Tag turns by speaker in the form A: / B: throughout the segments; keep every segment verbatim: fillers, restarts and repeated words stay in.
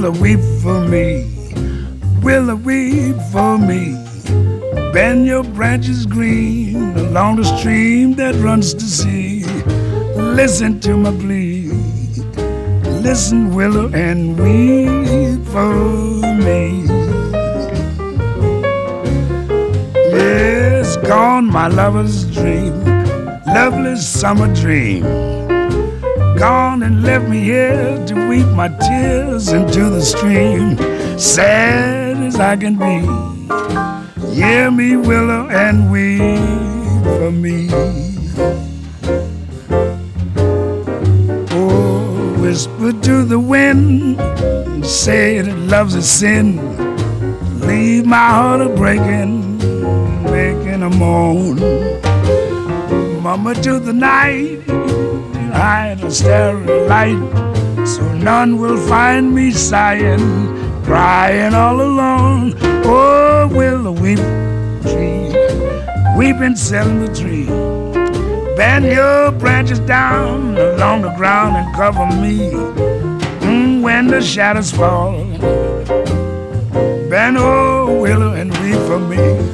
A: willow, weep for me. Willow, weep for me. Bend your branches green along the stream that runs to sea. Listen to my plea. Listen, willow, and weep for me. Yes, gone my lover's dream, lovely summer dream. Gone and left me here to weep my tears into the stream. Sad as I can be, hear me, willow, and weep for me. Oh, whisper to the wind and say that love's a sin. Leave my heart a-breaking, making a moan. Mama to the night, hide a starry light, so none will find me sighing, crying all alone. Oh, willow, weep, tree, weeping, selling the tree. Bend your branches down along the ground and cover me mm, when the shadows fall. Bend, oh, willow, and weep for me.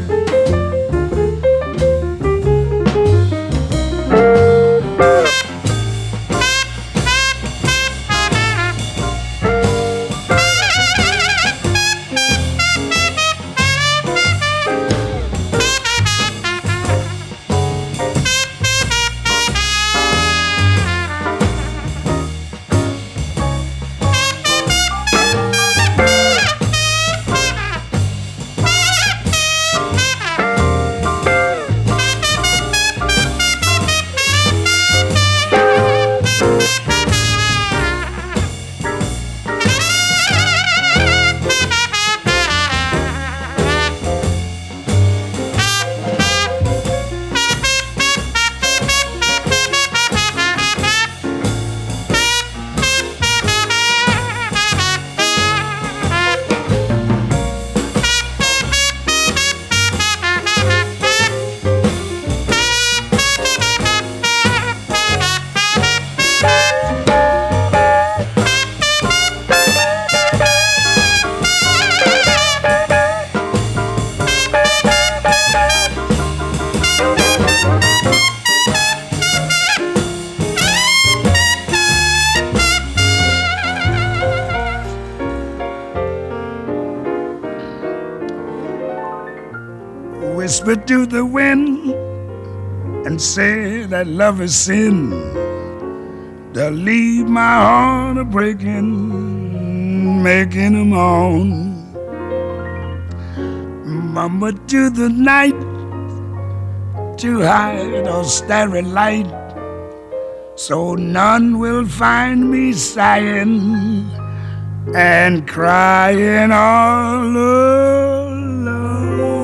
A: Whisper to the wind and say that love is sin. To leave my heart a-breaking, making a moan. Mama to the night, to hide a starry light, so none will find me sighing and crying all alone.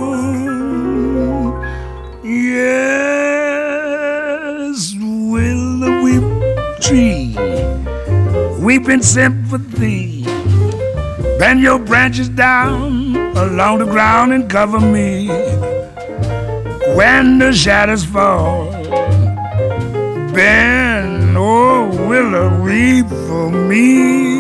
A: Yes, willow, weep, tree, weep in sympathy. Bend your branches down along the ground and cover me when the shadows fall. Bend, oh, willow, weep for me.